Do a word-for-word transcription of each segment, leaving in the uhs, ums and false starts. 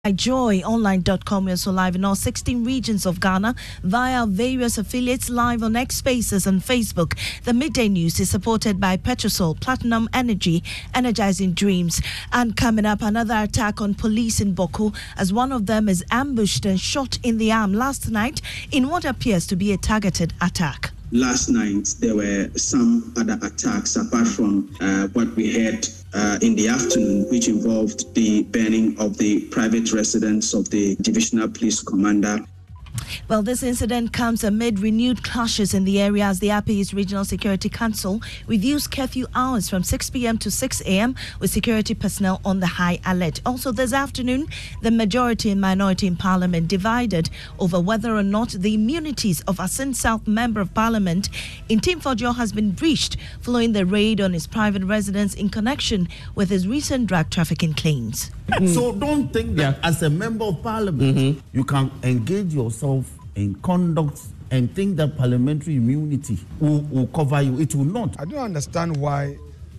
joy online dot com. We're also live in all sixteen regions of Ghana via various affiliates, live on X Spaces and Facebook. The midday news is supported by Petrosol, Platinum Energy, Energizing Dreams. And coming up, another attack on police in Boku, as one of them is ambushed and shot in the arm last night in what appears to be a targeted attack. Last night, there were some other attacks apart from uh, what we heard uh, in the afternoon, which involved the burning of the private residence of the divisional police commander. Well, this incident comes amid renewed clashes in the area as the Upper East Regional Security Council reviews curfew hours from six p.m. to six a.m. with security personnel on the high alert. Also this afternoon, the majority and minority in Parliament divided over whether or not the immunities of Asin South Member of Parliament in Tim Forjo has been breached following the raid on his private residence in connection with his recent drug trafficking claims. Mm. So don't think that yeah. as a member of Parliament, mm-hmm. you can engage yourself in conduct and think that parliamentary immunity will, will cover you. It will not. I don't understand why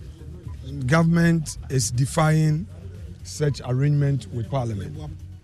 government is defying such arrangement with Parliament.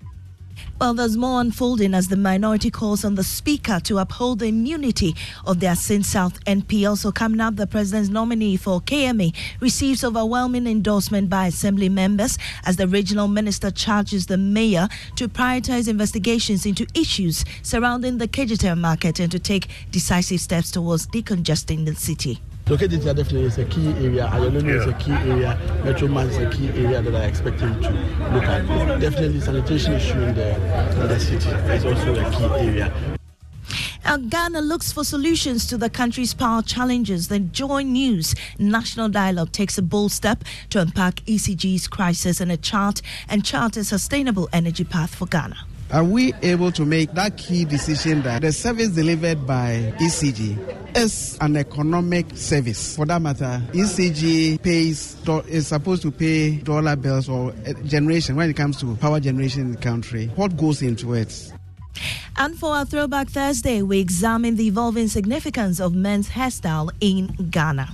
Well, there's more unfolding as the minority calls on the Speaker to uphold the immunity of the Asin South N P. Also coming up, the President's nominee for K M A receives overwhelming endorsement by Assembly members as the regional minister charges the mayor to prioritize investigations into issues surrounding the K G T M market and to take decisive steps towards decongesting the city. So K G T M definitely is a key area. Ayolonu yeah. is a key area. Metro Man is a key area that I expect him to look at. Definitely sanitation issue in the, in the city is also a key area. Now, Ghana looks for solutions to the country's power challenges. The Joy News National Dialogue takes a bold step to unpack E C G's crisis and a chart and chart a sustainable energy path for Ghana. Are we able to make that key decision that the service delivered by E C G is an economic service? For that matter, E C G pays is supposed to pay dollar bills or generation when it comes to power generation in the country. What goes into it? And for our Throwback Thursday, we examine the evolving significance of men's hairstyle in Ghana.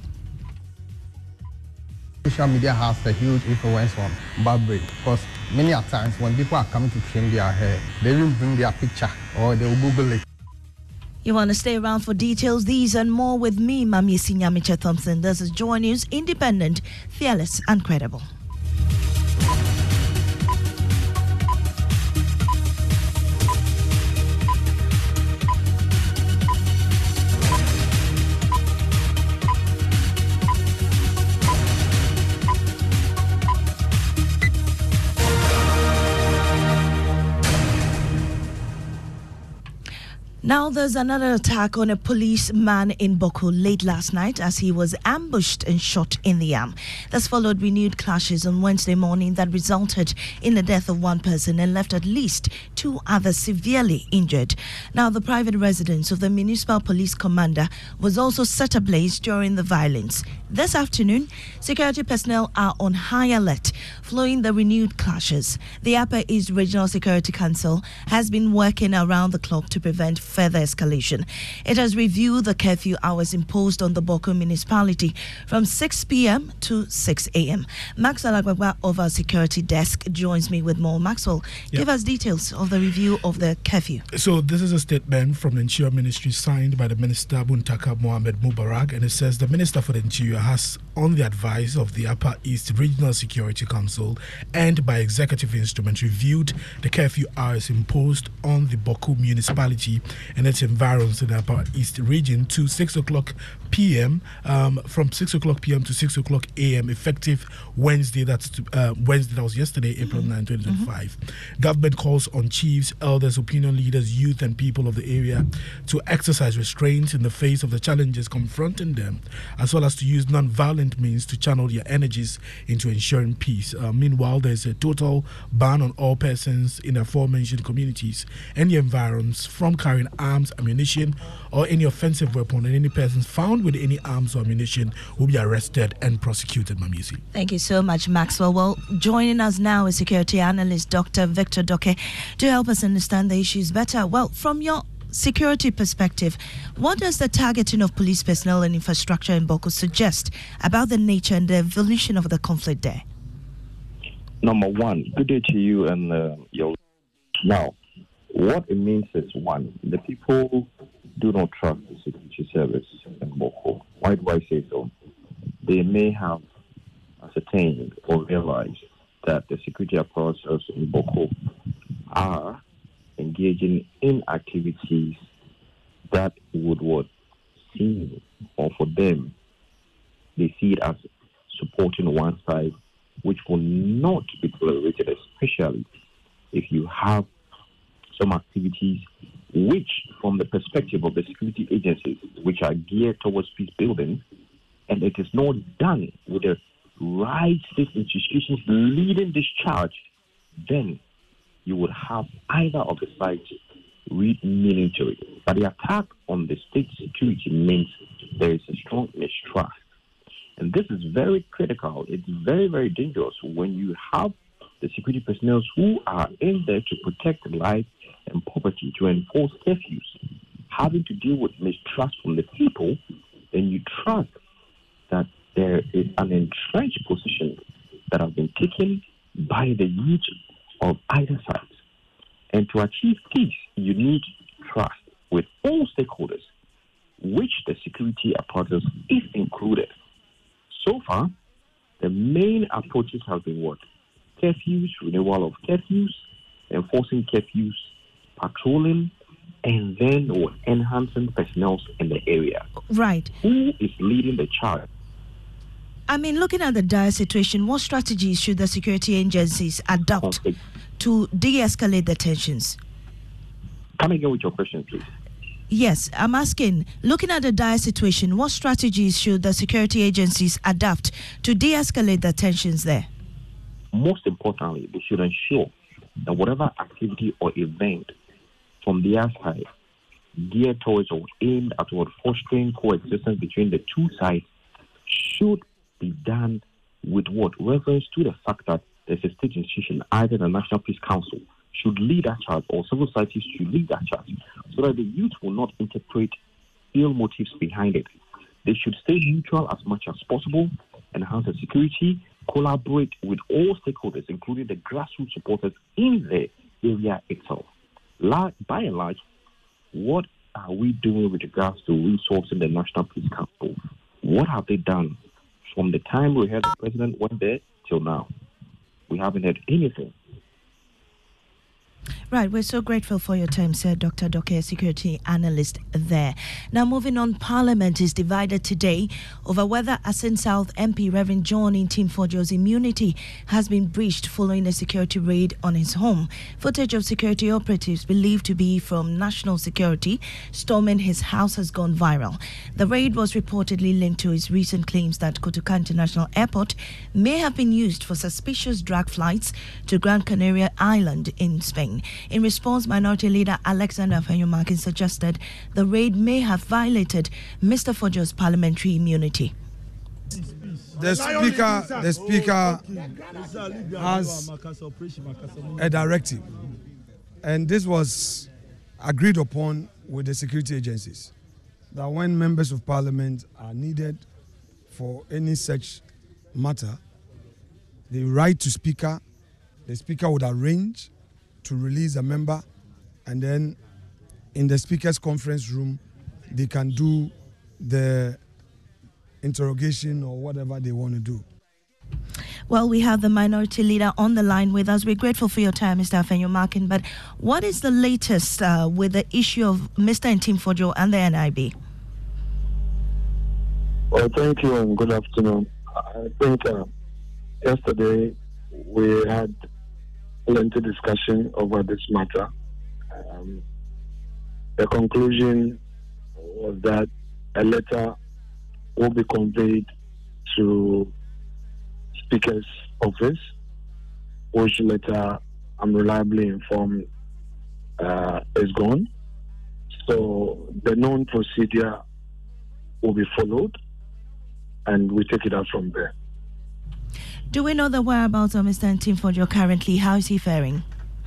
Social media has a huge influence on barbering because many a times when people are coming to trim their hair, they will bring their picture or they will Google it. You want to stay around for details? These and more with me, Mami Sinyamicha Thompson. This is Joy News, independent, fearless, and credible. Now there's another attack on a policeman in Boku late last night as he was ambushed and shot in the arm. This followed renewed clashes on Wednesday morning that resulted in the death of one person and left at least two others severely injured. Now the private residence of the municipal police commander was also set ablaze during the violence. This afternoon, security personnel are on high alert following the renewed clashes. The Upper East Regional Security Council has been working around the clock to prevent further escalation. It has reviewed the curfew hours imposed on the Boku municipality from six p.m. to six a.m. Maxwell Agbagba of our security desk joins me with more. Maxwell, yep. give us details of the review of the curfew. So this is a statement from the Interior Ministry signed by the Minister Buntaka Mohamed Mubarak, and it says the Minister for the Interior has, on the advice of the Upper East Regional Security Council and by executive instrument, reviewed the curfew hours imposed on the Boku municipality and its environs in the Upper East region to six o'clock p.m. Um, from six o'clock p.m. to six o'clock a.m. effective Wednesday. That's uh, Wednesday. That was yesterday, April ninth, twenty twenty-five. Mm-hmm. Government calls on chiefs, elders, opinion leaders, youth, and people of the area to exercise restraint in the face of the challenges confronting them, as well as to use non-violent means to channel their energies into ensuring peace. Uh, meanwhile, there is a total ban on all persons in the aforementioned communities and the environs from carrying arms, ammunition, or any offensive weapon, and any persons found with any arms or ammunition will be arrested and prosecuted. Mamisi. Thank you so much, Maxwell. Well, joining us now is security analyst Doctor Victor Doke to help us understand the issues better. Well, from your security perspective, what does the targeting of police personnel and infrastructure in Boku suggest about the nature and the evolution of the conflict there? Number one, good day to you and uh, your. Now, what it means is one, the people do not trust the security service in Boko. Why do I say so? They may have ascertained or realized that the security apparatus in Boko are engaging in activities that would what seem, or for them, they see it as supporting one side, which will not be tolerated, especially if you have some activities which, from the perspective of the security agencies, which are geared towards peace building, and it is not done with the right state institutions leading this charge, then you would have either of the sides read meaning to it. But the attack on the state security means there is a strong mistrust. And this is very critical. It's very, very dangerous when you have the security personnel who are in there to protect life and property, to enforce curfews, having to deal with mistrust from the people, then you trust that there is an entrenched position that has been taken by the youth of either side. And to achieve peace, you need trust with all stakeholders, which the security apparatus is included. So far, the main approaches have been what? Curfews, renewal of curfews, enforcing curfews, patrolling, and then or enhancing personnel in the area. Right. Who is leading the charge? I mean, looking at the dire situation, what strategies should the security agencies adopt Conflict. to de-escalate the tensions? Come again with your question, please. Yes, I'm asking, looking at the dire situation, what strategies should the security agencies adopt to de-escalate the tensions there? Most importantly, they should ensure that whatever activity or event from their side geared towards or aimed at fostering coexistence between the two sides should be done with what? Reference to the fact that there's a state institution, either the National Peace Council, should lead that charge, or civil society should lead that charge, so that the youth will not interpret ill motives behind it. They should stay neutral as much as possible, enhance the security, collaborate with all stakeholders, including the grassroots supporters in the area itself. By and large, what are we doing with regards to resourcing the National Peace Council? What have they done from the time we heard the president went there till now? We haven't heard anything. Right, we're so grateful for your time, sir. Doctor Doke, security analyst there. Now, moving on, Parliament is divided today over whether Asin South M P Reverend John Ntimfodjo's immunity has been breached following a security raid on his home. Footage of security operatives believed to be from National Security storming his house has gone viral. The raid was reportedly linked to his recent claims that Kotoka International Airport may have been used for suspicious drug flights to Gran Canaria Island in Spain. In response, Minority Leader Alexander Afenyo-Markin suggested the raid may have violated Mister Fodjo's parliamentary immunity. The speaker, the speaker has a directive, and this was agreed upon with the security agencies, that when members of parliament are needed for any such matter, the right to speaker, the speaker would arrange to release a member, and then in the speaker's conference room they can do the interrogation or whatever they want to do. Well, we have the minority leader on the line with us. We're grateful for your time, Mister Afenyo-Markin, but what is the latest uh, with the issue of Mister Ntimfodjo and the N I B? Well, thank you and good afternoon. I think uh, yesterday we had plenty discussion over this matter. Um, the conclusion was that a letter will be conveyed to Speaker's office, which letter, I'm reliably informed, uh, is gone. So the known procedure will be followed, and we take it out from there. Do we know the whereabouts of Mister Ntimfodjo currently? How is he faring?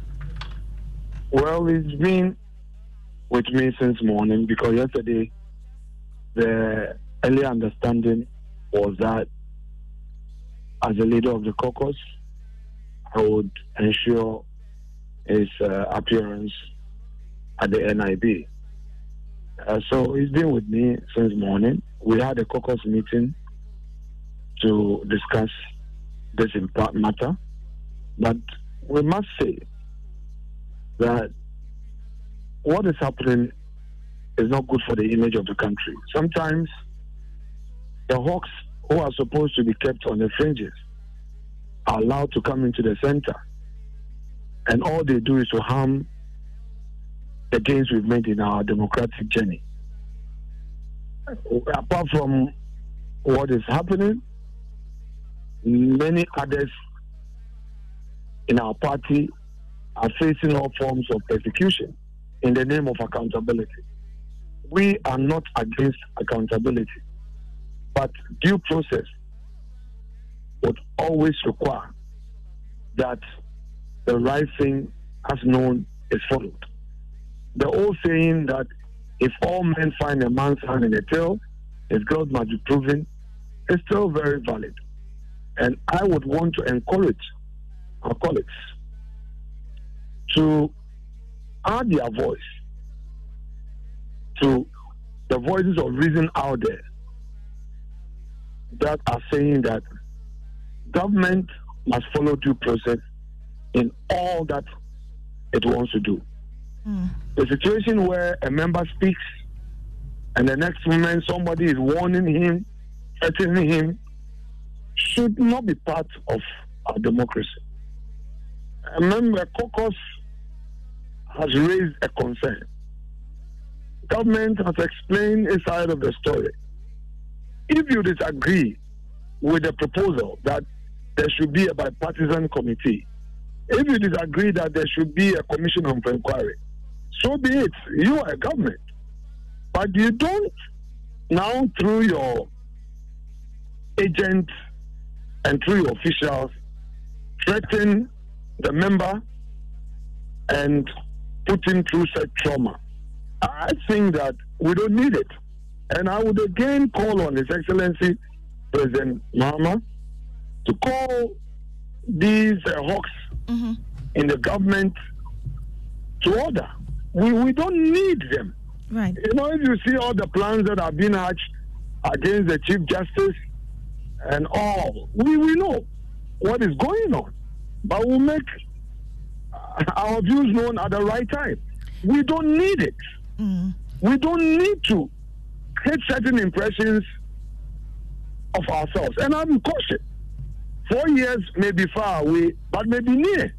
Well, he's been with me since morning, because yesterday the early understanding was that as a leader of the caucus, I would ensure his uh, appearance at the N I B. Uh, so he's been with me since morning. We had a caucus meeting to discuss this impact matter, but we must say that what is happening is not good for the image of the country. Sometimes the hawks who are supposed to be kept on the fringes are allowed to come into the center, and all they do is to harm the gains we've made in our democratic journey. Apart from what is happening, many others in our party are facing all forms of persecution in the name of accountability. We are not against accountability, but due process would always require that the right thing as known is followed. The old saying that if all men find a man's hand in a tail, his guilt must be proven, is still very valid. And I would want to encourage our colleagues to add their voice to the voices of reason out there that are saying that government must follow due process in all that it wants to do. Mm. The situation where a member speaks and the next moment somebody is warning him, threatening him, should not be part of our democracy. A member caucus has raised a concern. Government has explained its side of the story. If you disagree with the proposal that there should be a bipartisan committee, if you disagree that there should be a commission of inquiry, so be it. You are a government. But you don't now, through your agents and through your officials, threaten the member and put him through such trauma. I think that we don't need it. And I would again call on His Excellency President Mahama to call these uh, hawks mm-hmm. in the government to order. We we don't need them. Right. You know, if you see all the plans that have been hatched against the Chief Justice and all, we, we know what is going on. But we'll make our views known at the right time. We don't need it. Mm. We don't need to create certain impressions of ourselves. And I'm cautious. Four years may be far away, but may be near.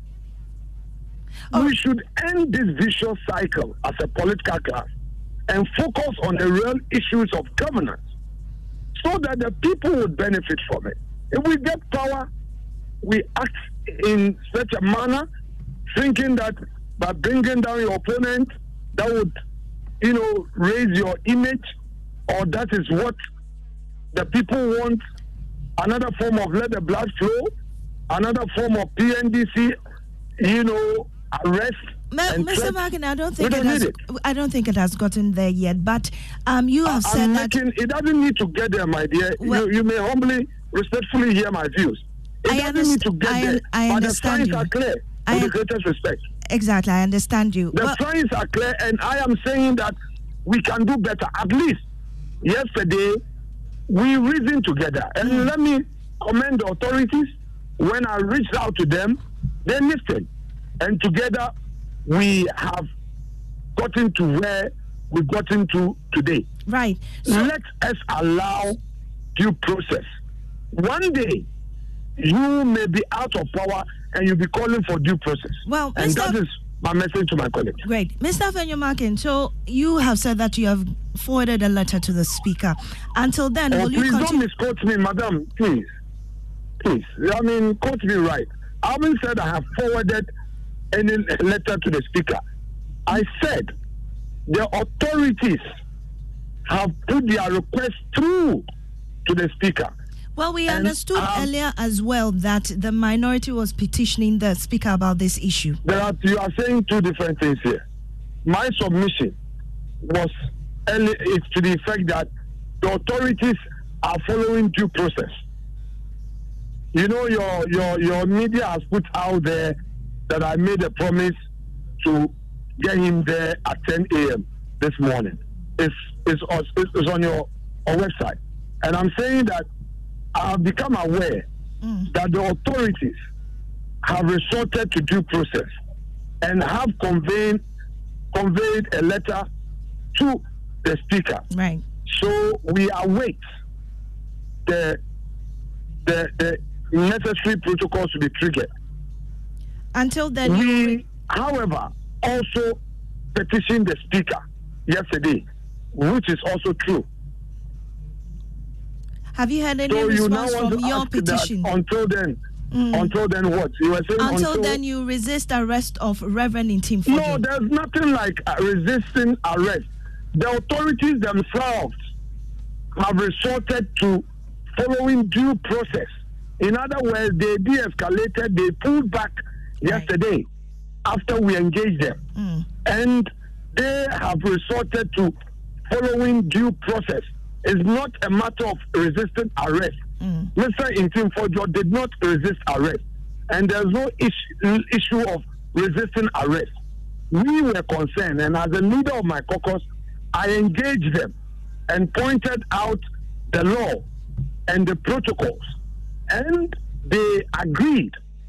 Oh. We should end this vicious cycle as a political class and focus on the real issues of governance so that the people would benefit from it. If we get power, we act in such a manner, thinking that by bringing down your opponent, that would, you know, raise your image, or that is what the people want. Another form of let the blood flow, another form of P N D C, you know, arrest. Mister Markin, I don't think it has. It. I don't think it has gotten there yet. But um, you have I, said I'm that making, it doesn't need to get there, my dear. Well, you, you may humbly, respectfully hear my views. It I doesn't need to get I, there. I but understand the signs you. are clear. I, with the greatest respect. Exactly, I understand you. The well, signs are clear, and I am saying that we can do better. At least yesterday, we reasoned together. And mm. let me commend the authorities. When I reached out to them, they listened. And together, we have gotten to where we've gotten to today. Right. So, let us allow due process. One day, you may be out of power and you'll be calling for due process. Well, and Mister that is my message to my colleagues. Great. Mister Afenyo-Markin, so you have said that you have forwarded a letter to the Speaker. Until then, oh, will please you continue? Please don't misquote me, madam. Please. Please. I mean, quote me right. I haven't said I have forwarded any letter to the Speaker. I said the authorities have put their request through to the Speaker. Well, we and, understood um, earlier as well that the minority was petitioning the Speaker about this issue. There are, you are saying two different things here. My submission was early, it's to the effect that the authorities are following due process. you know, your your your media has put out there that I made a promise to get him there at ten a.m. this morning. It's, it's, it's on your our website. And I'm saying that I've become aware mm. that the authorities have resorted to due process and have conveyed, conveyed a letter to the Speaker. Right. So we await the, the, the necessary protocols to be triggered. Until then, we, you... however, also petitioned the Speaker yesterday, which is also true. Have you had any so response you from your petition? Until then, mm. until then, what you were saying? Until, until then, you resist arrest of Reverend Ntim Fordjour. No, there's nothing like uh, resisting arrest. The authorities themselves have resorted to following due process. In other words, they de-escalated. They pulled back right. yesterday after we engaged them, mm. and they have resorted to following due process. It's not a matter of resisting arrest. Mm. Mister Ntim Fordjour did not resist arrest, and there's no issue, issue of resisting arrest. We were concerned, and as a leader of my caucus, I engaged them and pointed out the law and the protocols, and they agreed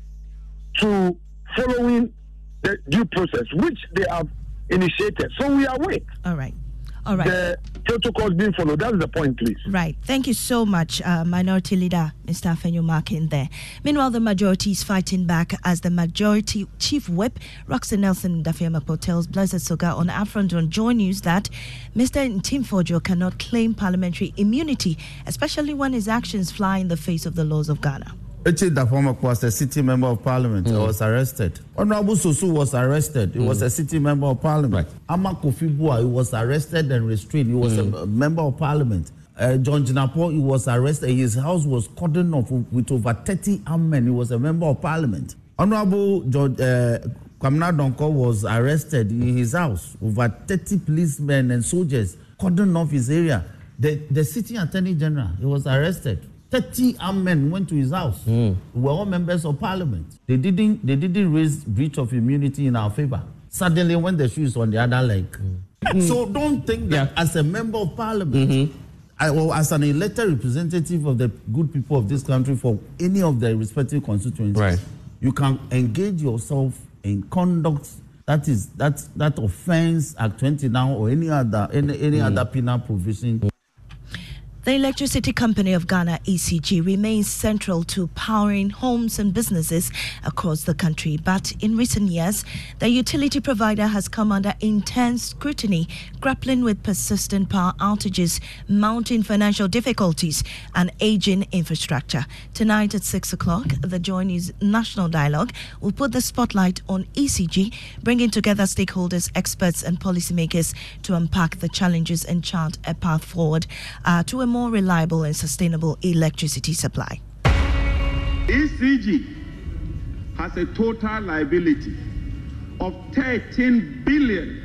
to following the due process, which they have initiated. So we await. All right. All right. The protocols being followed. That's the point, please. Right. Thank you so much, uh, Minority Leader Mister Afenyo Markin there. Meanwhile, the majority is fighting back as the majority chief whip, Roxy Nelson Dafiamakpo, tells Blessed Soga on Afront on Joy News that Mister Ntim Fordjour cannot claim parliamentary immunity, especially when his actions fly in the face of the laws of Ghana. Echi Dafiamakpo was a sitting member of parliament. Mm. He was arrested. Honorable Sosu was arrested. He mm. was a sitting member of parliament. Right. Ama Kofi Bua, he was arrested and restrained. He was mm. a member of parliament. Uh, John Jinapo, he was arrested. His house was cordoned off with over thirty armed men. He was a member of parliament. Honorable George, uh, Kwamina Donko was arrested in his house. Over thirty policemen and soldiers cordoned off his area. The, the sitting attorney general, he was arrested. thirty armed men went to his house. Mm. We were all members of parliament. They didn't they didn't raise breach of immunity in our favor. Suddenly, when the shoe is on the other leg. Mm. So don't think that yeah. as a member of parliament, mm-hmm. I, or as an elected representative of the good people of this country for any of their respective constituencies, right. you can engage yourself in conduct that is that that offense Act twenty now or any other any, any mm. other penal provision. Mm. The Electricity Company of Ghana, E C G, remains central to powering homes and businesses across the country. But in recent years, the utility provider has come under intense scrutiny, grappling with persistent power outages, mounting financial difficulties, and aging infrastructure. Tonight at six o'clock, the Joy News National Dialogue will put the spotlight on E C G, bringing together stakeholders, experts, and policymakers to unpack the challenges and chart a path forward uh, to a more reliable and sustainable electricity supply. E C G has a total liability of thirteen billion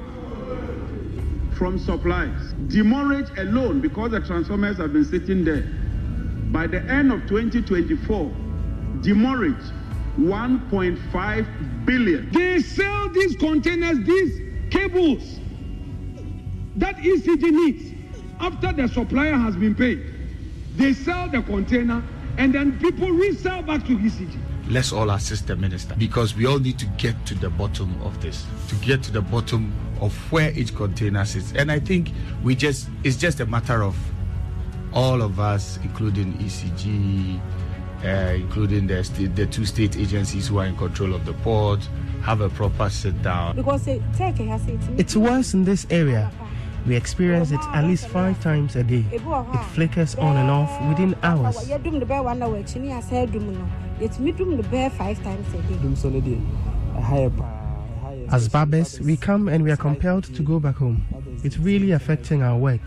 from supplies. Demurrage alone, because the transformers have been sitting there, by the end of twenty twenty-four, demurrage one point five billion. They sell these containers, these cables that E C G needs. After the supplier has been paid, they sell the container and then people resell back to E C G. Let's all assist the minister, because we all need to get to the bottom of this, to get to the bottom of where each container sits. And I think we just, it's just a matter of all of us, including E C G, uh, including the, st- the two state agencies who are in control of the port, have a proper sit down. Because it, it's worse in this area. We experience it at least five times a day. It flickers on and off within hours. As barbers, we come and we are compelled to go back home. It's really affecting our work.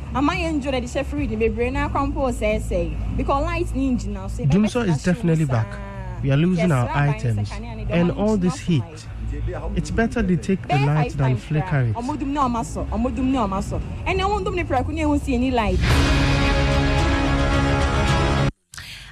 Dumso is definitely back. We are losing our items and all this heat. It's better they take the light than flicker it.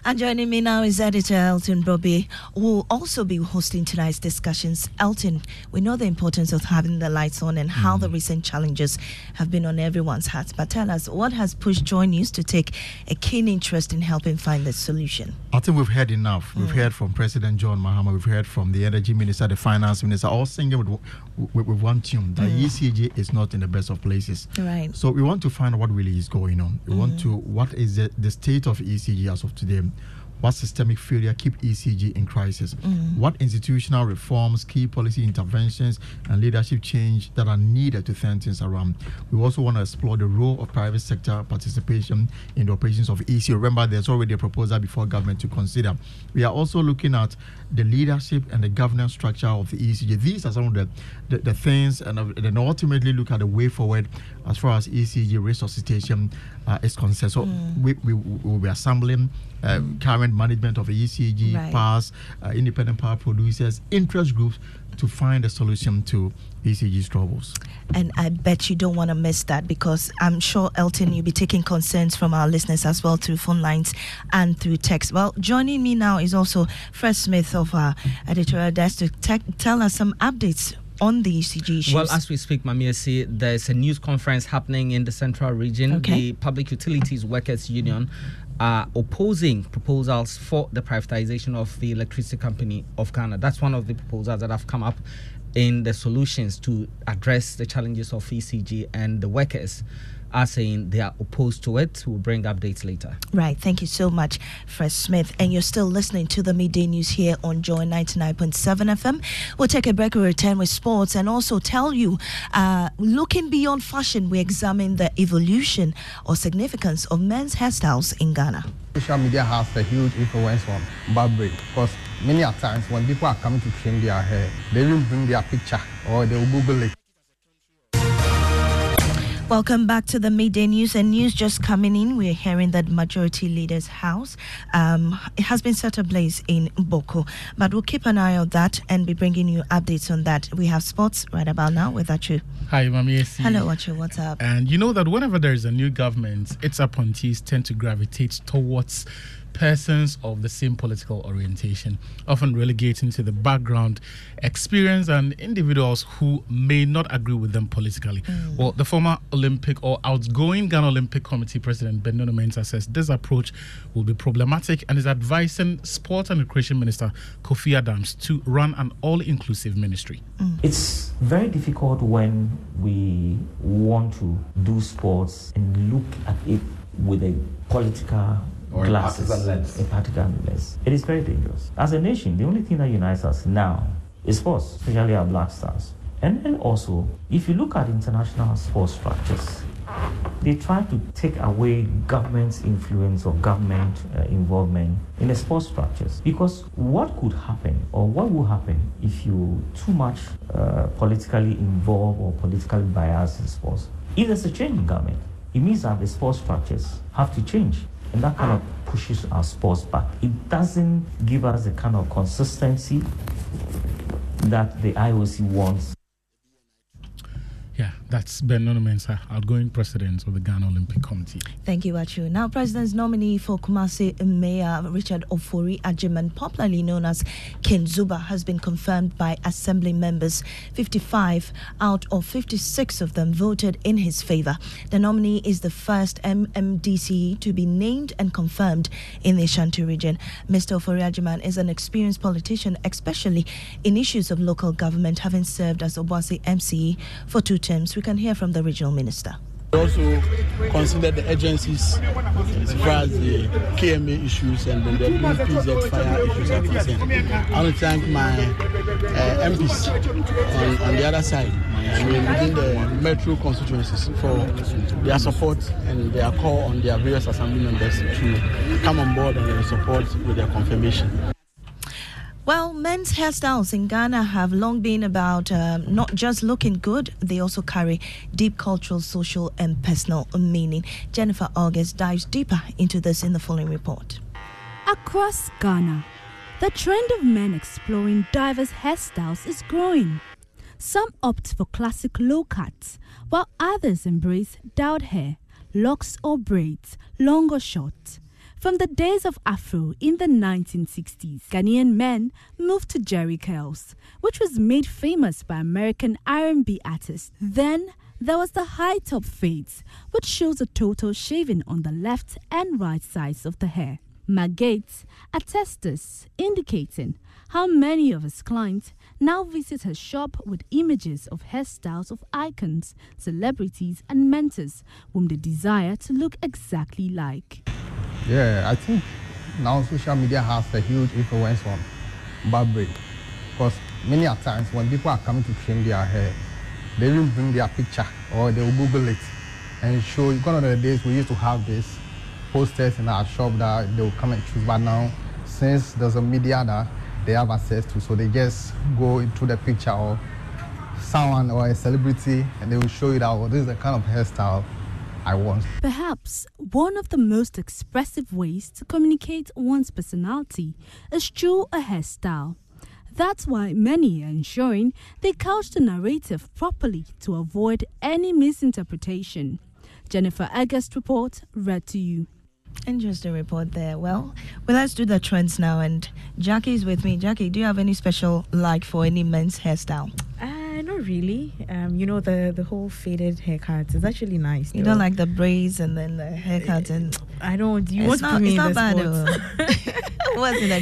And joining me now is editor Elton Bobby, who will also be hosting tonight's discussions. Elton, we know the importance of having the lights on and how mm. the recent challenges have been on everyone's hearts. But tell us, what has pushed Joy News to take a keen interest in helping find the solution? I think we've heard enough. We've mm. heard from President John Mahama, we've heard from the Energy Minister, the Finance Minister, all singing with, with, with one tune, that mm. E C G is not in the best of places. Right. So we want to find out what really is going on. We mm. want to, what is the, the state of E C G as of today? What systemic failure keep E C G in crisis? Mm. What institutional reforms, key policy interventions, and leadership change that are needed to turn things around? We also want to explore the role of private sector participation in the operations of E C G. Remember, there's already a proposal before government to consider. We are also looking at the leadership and the governance structure of the E C G. These are some of the, the, the things, and uh, then ultimately look at the way forward as far as E C G resuscitation uh, is concerned. So mm. we, we will be assembling uh, mm. current management of the E C G, right. powers, uh, independent power producers, interest groups to find a solution to E C G's troubles. And I bet you don't want to miss that, because I'm sure, Elton, you'll be taking concerns from our listeners as well through phone lines and through text. Well, joining me now is also Fred Smith of our editorial desk to te- tell us some updates on the E C G issues. Well, as we speak, Mamiesi, there's a news conference happening in the Central Region. Okay. The Public Utilities Workers Union are opposing proposals for the privatization of the Electricity Company of Ghana. That's one of the proposals that have come up in the solutions to address the challenges of E C G, and the workers are saying they are opposed to it. We'll bring updates later. Right. Thank you so much, Fred Smith. And you're still listening to the Midday News here on Joy ninety-nine point seven F M. We'll take a break. We'll return with sports and also tell you, uh, looking beyond fashion, we examine the evolution or significance of men's hairstyles in Ghana. Social media has a huge influence on Barbary, because many a times when people are coming to trim their hair, they will bring their picture or they will Google it. Welcome back to the Midday News. And news just coming in, we're hearing that Majority Leader's house um, it has been set ablaze in Boko. But we'll keep an eye on that and be bringing you updates on that. We have sports right about now with Achu. Hi, Mamiesi. Hello, Achu. What's up? And you know that whenever there is a new government, its appointees tend to gravitate towards persons of the same political orientation, often relegating to the background, experience, and individuals who may not agree with them politically. Mm. Well, the former Olympic or outgoing Ghana Olympic Committee President Bernardo Mensah says this approach will be problematic and is advising Sport and Recreation Minister Kofi Adams to run an all-inclusive ministry. Mm. It's very difficult when we want to do sports and look at it with a political Or glasses, a partisan lens. A partisan lens. It is very dangerous. As a nation, the only thing that unites us now is sports, especially our black stars. And then also, if you look at international sports structures, they try to take away government's influence or government uh, involvement in the sports structures. Because what could happen, or what will happen, if you too much uh, politically involved or politically biased in sports? If there's a change in government, it means that the sports structures have to change. And that kind of pushes our sports back. It doesn't give us the kind of consistency that the I O C wants. Yeah, that's Bernardo Mensah, outgoing president of the Ghana Olympic Committee. Thank you, Achu. Now, President's nominee for Kumasi Mayor Richard Ofori Agyemang, popularly known as Ken Zuba, has been confirmed by Assembly members. fifty-five out of fifty-six of them voted in his favor. The nominee is the first M M D C to be named and confirmed in the Ashanti region. Mister Ofori Agyemang is an experienced politician, especially in issues of local government, having served as Obuasi M C E for two terms. We can hear from the regional minister. We also consider the agencies as far as the K M A issues and then the P Z fire issues are concerned. I want to thank my uh, M Ps on, on the other side, I mean within the metro constituencies, for their support and their call on their various assembly members to come on board and support with their confirmation. Well, men's hairstyles in Ghana have long been about um, not just looking good, they also carry deep cultural, social, and personal meaning. Jennifer August dives deeper into this in the following report. Across Ghana, the trend of men exploring diverse hairstyles is growing. Some opt for classic low cuts, while others embrace dyed hair, locks or braids, long or short. From the days of Afro in the nineteen sixties, Ghanaian men moved to Jerry curls, which was made famous by American R and B artists. Then there was the high top fades, which shows a total shaving on the left and right sides of the hair. Mark Gates attests this, indicating how many of his clients now visit her shop with images of hairstyles of icons, celebrities and mentors whom they desire to look exactly like. Yeah, I think now social media has a huge influence on barbering, because many a times when people are coming to trim their hair, they will bring their picture or they will Google it and show. Gone are the days we used to have this posters in our shop that they will come and choose, but now since there's a media that they have access to, so they just go into the picture of someone or a celebrity and they will show you that, oh, this is the kind of hairstyle I want. Perhaps one of the most expressive ways to communicate one's personality is through a hairstyle. That's why many are ensuring they couch the narrative properly to avoid any misinterpretation. Jennifer August report read to you. Interesting report there. Well, well, let's do the trends now. And Jackie is with me. Jackie, do you have any special like for any men's hairstyle? Uh, not really. Um, you know, the, the whole faded haircut is actually nice. You though. Don't like the braids and then the haircut and... I don't. You it's want not, to put me it's in not the bad. What's in the